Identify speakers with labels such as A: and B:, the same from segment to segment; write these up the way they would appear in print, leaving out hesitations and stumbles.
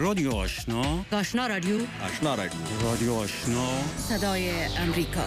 A: رادیو آشنا،
B: آشنا رادیو،
A: آشنا رادیو، رادیو آشنا،
B: صدای امریکا.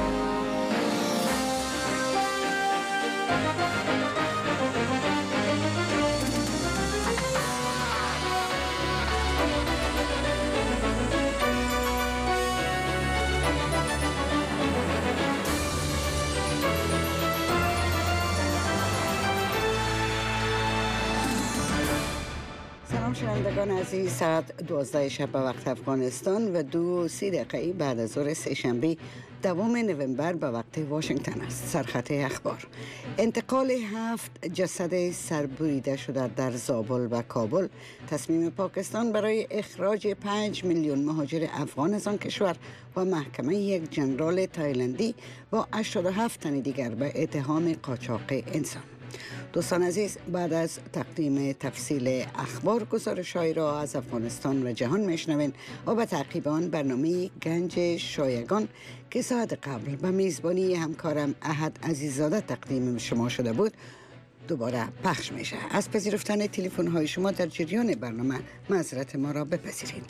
C: شنوندگان عزیز، ساعت 12 شب به وقت افغانستان و 2:30 بعد از ظهر سه‌شنبه دوم نوامبر به وقت واشنگتن است. سرخط اخبار: انتقال 7 جسد سربریده شده در زابل و کابل، تصمیم پاکستان برای اخراج 5 میلیون مهاجر افغان از آن کشور و محکمه یک جنرال تایلندی با 87 تن دیگر به اتهام قاچاق انسان. دوستان عزیز، بعد از تقدیم تفصیل اخبار، گزارش‌هایی را از افغانستان و جهان میشنوین و به تعقیب آن برنامه گنج شایگان که ساعت قبل به میزبانی همکارم احد عزیززاده تقدیم شما شده بود دوباره پخش میشه. از پذیرفتن تلفن‌های شما در جریان برنامه معذرت ما را بپذیرید.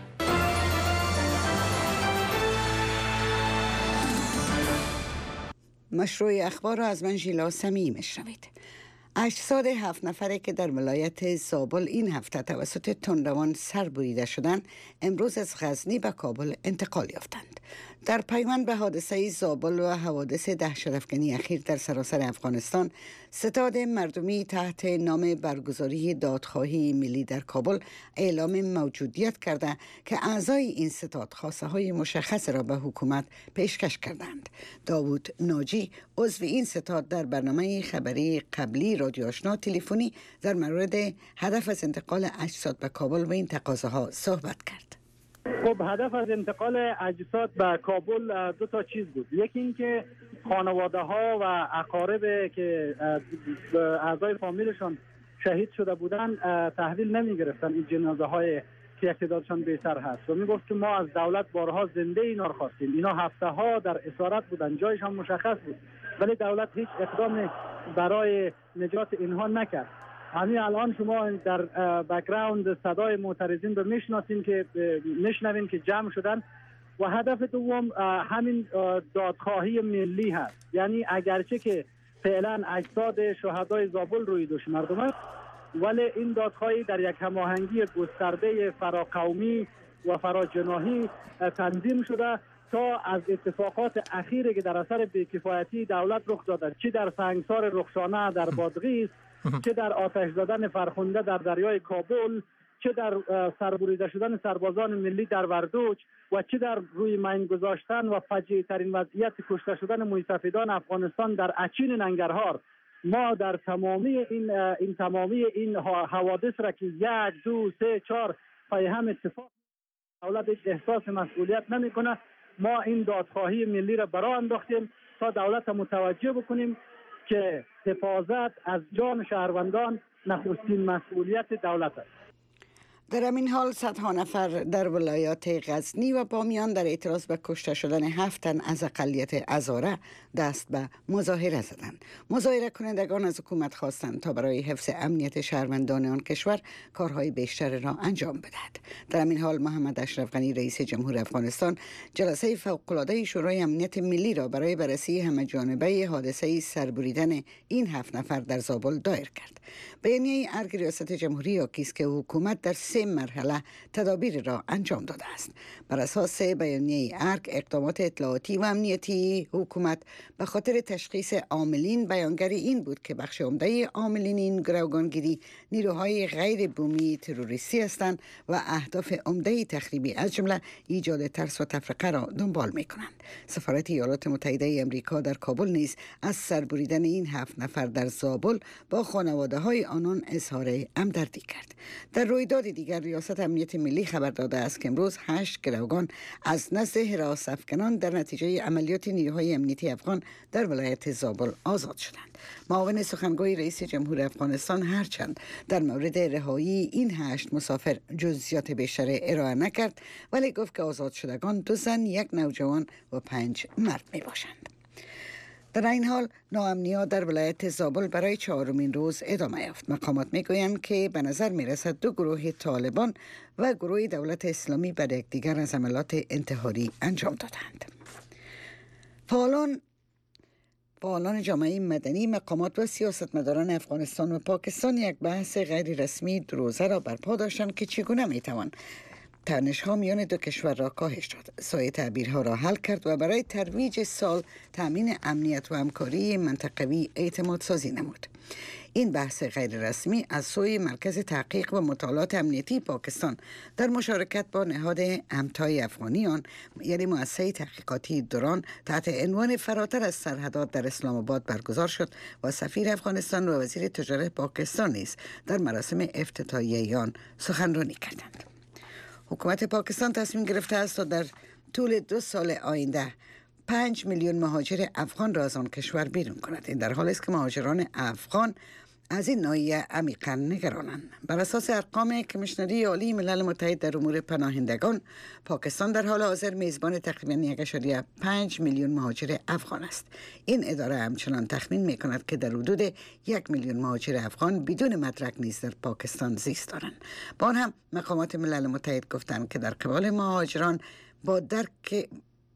C: مشروع اخبار را از من ژیلا سمیعی میشنوید. اجساد 7 نفره که در ولایت زابل این هفته توسط تندروان سربریده شدند، امروز از غزنی به کابل انتقال یافتند. در پیوند به حادثه زابل و حوادث دهشت‌افکنی اخیر در سراسر افغانستان، ستاد مردمی تحت نام برگزاری دادخواهی ملی در کابل اعلام موجودیت کرده که اعضای این ستاد خواسته های مشخص را به حکومت پیشکش کردند. داوود ناجی، عضو این ستاد، در برنامه خبری قبلی رادیو آشنا تلفنی در مورد هدف از انتقال اجساد به کابل و این تقاضاها صحبت کرد.
D: خب، هدف از انتقال اجساد به کابل دو تا چیز بود. یکی این که خانواده ها و اقارب که اعضای فامیلشان شهید شده بودن تحویل نمی گرفتن این جنازه های که یک تعدادشان بی‌سر هست و می گفت که ما از دولت بارها زنده اینا رو خواستیم. اینا هفته ها در اسارت بودن، جایشان مشخص بود، ولی دولت هیچ اقدام برای نجات اینها نکرد. همین الان شما در بک‌گراند صدای معترضین رو میشنوین که جمع شدن و هدف دوم همین دادخواهی ملی هست. یعنی اگرچه که فعلا اجساد شهدای زابل روی دوش مردم است، ولی این دادخواهی در یک هماهنگی گسترده فراقومی و فراجناحی تنظیم شده تا از اتفاقات اخیری که در اثر بی‌کفایتی دولت رخ داده، چه در سنگسار رخشانه در بادغیس، چه در آتش زدن فرخنده در دریای کابل، چه در سربریده شدن سربازان ملی در وردوچ و چه در روی مین گذاشتن و فجیع ترین وضعیت کشته شدن مویسفیدان افغانستان در اچین ننگرهار، ما در تمامی این حوادث را که 1 2 3 4 پای هم اتفاق دولت احساس مسئولیت نمیکنه. ما این دادخواهی ملی را برای انداختیم تا دولت متوجه بکنیم که حفاظت از جان شهروندان نخستین مسئولیت دولت است.
C: در همین حال صدها نفر در ولایات غزنی و بامیان در اعتراض به کشته شدن 7 تن از اقلیت هزاره دست به مظاهره زدند. مظاهره کنندگان از حکومت خواستند تا برای حفظ امنیت شهروندان آن کشور کارهای بیشتر را انجام بدهد. در همین حال محمد اشرف غنی رئیس جمهور افغانستان جلسه فوق‌العاده شورای امنیت ملی را برای بررسی همه‌جانبه حادثه سربریدن این 7 نفر در زابل دایر کرد. بیانیه ارگ ریاست جمهوری آکی است که حکومت در 3 مرحله تدابیر را انجام داده است. بر اساس بیانیه ارگ، اقدامات اطلاعاتی و امنیتی حکومت به خاطر تشخیص عاملین بیانگری این بود که بخش عمده عاملین این گروگانگیری نیروهای غیر بومی تروریستی هستند و اهداف عمده تخریبی از جمله ایجاد ترس و تفرقه را دنبال می کنند. سفارت ایالات متحده آمریکا در کابل نیز از سربریدن این 7 نفر در زابل با خانواده های آنان اظهار همدردی کرد. در رویداد دیگر ریاست امنیت ملی خبر داده است که امروز 8 گروگان از نزد حراس افکنان در نتیجه عملیات نیروهای امنیتی افغان در ولایت زابل آزاد شدند. معاون سخنگوی رئیس جمهور افغانستان هرچند در مورد رهایی این 8 مسافر جزئیات بیشتر ارائه نکرد، ولی گفت که آزاد شدگان 2 زن، 1 نوجوان و 5 مرد می باشند. در این حال ناامنی‌ها در ولایت زابل برای 4مین روز ادامه یافت. مقامات میگویند که به نظر میرسد دو گروه طالبان و گروه دولت اسلامی بر یکدیگر از حملات انتحاری انجام دادند. فعالان جامعه مدنی، مقامات و سیاستمداران افغانستان و پاکستان یک بحث غیر رسمی روزه را برپا داشتند که چگونه میتوان تنش‌ها میان دو کشور را کاهش داد، سایر تعبیرها را حل کرد و برای ترویج سال تامین امنیت و همکاری منطقوی اعتماد سازی نمود. این بحث غیر رسمی از سوی مرکز تحقیق و مطالعات امنیتی پاکستان در مشارکت با نهاد همتای افغانیان یعنی مؤسسه تحقیقاتی دوران تحت عنوان فراتر از سرحدات در اسلام آباد برگزار شد و سفیر افغانستان و وزیر تجارت پاکستان نیز در مراسم افتتاحیه آن سخنرانی کردند. حکومت پاکستان تصمیم گرفته است تا در طول 2 سال آینده 5 میلیون مهاجر افغان را از آن کشور بیرون کند. این در حالی است که مهاجران افغان از این ناحیه عمیقاً نگرانند. بر اساس ارقام کمیشنری عالی ملل متحد در امور پناهندگان، پاکستان در حال حاضر میزبان تقریباً 1.5 میلیون مهاجر افغان است. این اداره همچنان تخمین می‌کند که در حدود 1 میلیون مهاجر افغان بدون مدرک نیز در پاکستان زیست دارند. با آن هم مقامات ملل متحد گفتند که در قبال مهاجران با درک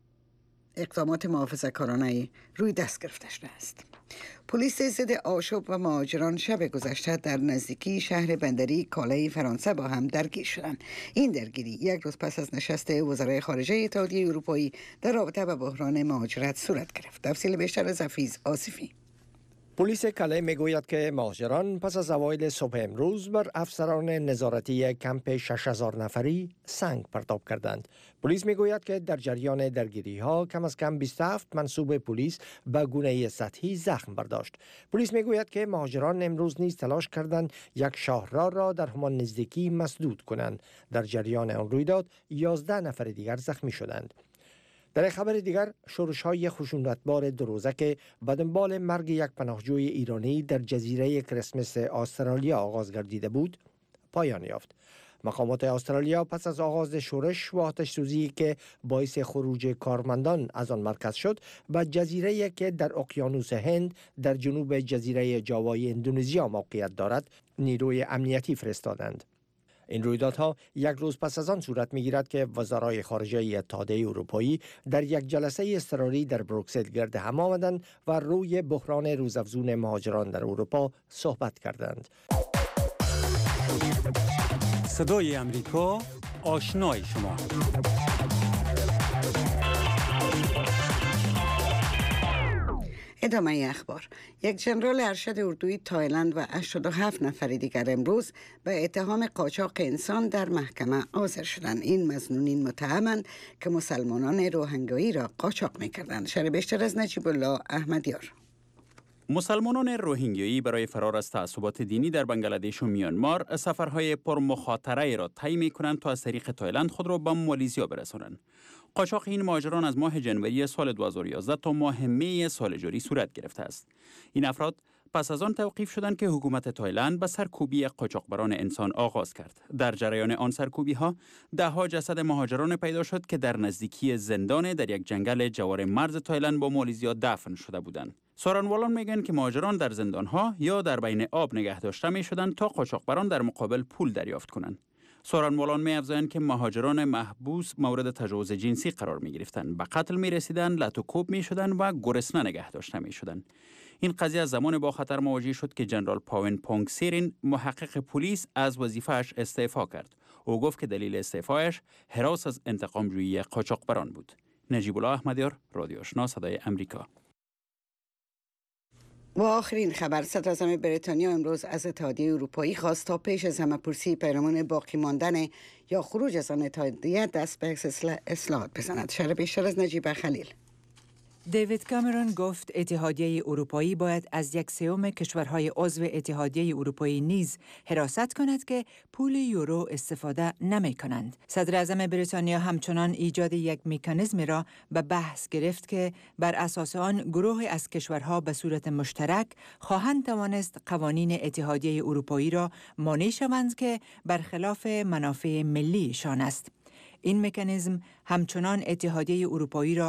C: اقدامات محافظه‌کارانه روی دست گرفته شده است. پلیس ضد آشوب و مهاجران شب گذشته در نزدیکی شهر بندری کالای فرانسه با هم درگیر شدند. این درگیری یک روز پس از نشست وزرای خارجه اتحادیه اروپایی در رابطه با بحران مهاجرت صورت گرفت. تفصیل بیشتر از حفیظ آصفی.
E: پلیس کاله میگوید که مهاجران پس از اوایل صبح امروز بر افسران نظارتی کمپ 6000 نفری سنگ پرتاب کردند. پلیس میگوید که در جریان درگیری ها کم از کم 27 منصوب پلیس به گونه سطحی زخم برداشت. پلیس میگوید که مهاجران امروز نیز تلاش کردند یک شاهراه را در همان نزدیکی مسدود کنند. در جریان آن رویداد 11 نفر دیگر زخمی شدند. در خبر دیگر، شورش‌های خشونتبار 2 روزه که به دنبال مرگ یک پناهجوی ایرانی در جزیره کریسمس استرالیا آغاز گردیده بود، پایان یافت. مقامات استرالیا پس از آغاز شورش و آتش‌سوزی که باعث خروج کارمندان از آن مرکز شد، به جزیره که در اقیانوس هند در جنوب جزیره جاوای اندونزیا موقعیت دارد، نیروی امنیتی فرستادند. این رویدادها یک روز پس از آن صورت می‌گیرد که وزرای خارجه اتحادیه اروپایی در یک جلسه اضطراری در بروکسل گرد هم آمدند و روی بحران روزافزون مهاجران در اروپا صحبت کردند.
A: صدای امریکا، آشنای شما.
C: ادامه اخبار. یک ژنرال ارشد اردوی تایلند و 87 نفر دیگر امروز به اتهام قاچاق انسان در محکمه حاضر شدند. این مظنونین متهمند که مسلمانان روهینگایی را قاچاق می‌کردند. شرح بیشتر از نجیب الله احمدیار.
A: مسلمانان روهینگیایی برای فرار از تعصبات دینی در بنگلادش و میانمار سفرهای پرمخاطره را طی می‌کنند تا از طریق تایلند خود را به مالیزیا برسانند. قاچاق این مهاجران از ماه جنوری سال 2011 تا ماه می سال جاری صورت گرفته است. این افراد پس از آن توقیف شدند که حکومت تایلند به سرکوبی قاچاقبران انسان آغاز کرد. در جریان آن سرکوبی‌ها 10 جسد مهاجران پیدا شد که در نزدیکی زندان در یک جنگل جوار مرز تایلند با مالیزیا دفن شده بودند. سارنوالان میگن که مهاجران در زندان‌ها یا در بین آب نگه داشته می‌شدند تا قاچاقبران در مقابل پول دریافت کنند. سارنوالان می‌افزایند که مهاجران محبوس مورد تجاوز جنسی قرار می‌گرفتند، به قتل می‌رسیدند، لط و کوب می‌شدند و گرسنه نگه داشته می‌شدند. این قضیه از زمان با خطر مواجه شد که جنرال پاون پونگ سیرین محقق پلیس از وظیفه‌اش استعفا کرد. او گفت که دلیل استعفایش هراس از انتقام جویی قاچاقبران بود. نجیب الله احمدیار، رادیو آشنا، صدای امریکا.
C: و آخرین خبر، صدراعظم بریتانیا امروز از اتحادیه اروپایی خواست تا پیش از همه‌پرسی پیرامون باقی ماندن یا خروج از آن اتحادیه دست به اصلاحات بزند. شرح بیشتر از نجیب خلیل.
F: دیوید کامرون گفت اتحادیه اروپایی باید از 1/3 کشورهای عضو اتحادیه اروپایی نیز حراست کند که پول یورو استفاده نمی کنند. صدر اعظم بریتانیا همچنان ایجاد یک مکانیزمی را به بحث گرفت که بر اساس آن گروهی از کشورها به صورت مشترک خواهند توانست قوانین اتحادیه اروپایی را مانع شوند که برخلاف منافع ملیشان است. این مکانیزم همچنان اتحادیه اروپایی را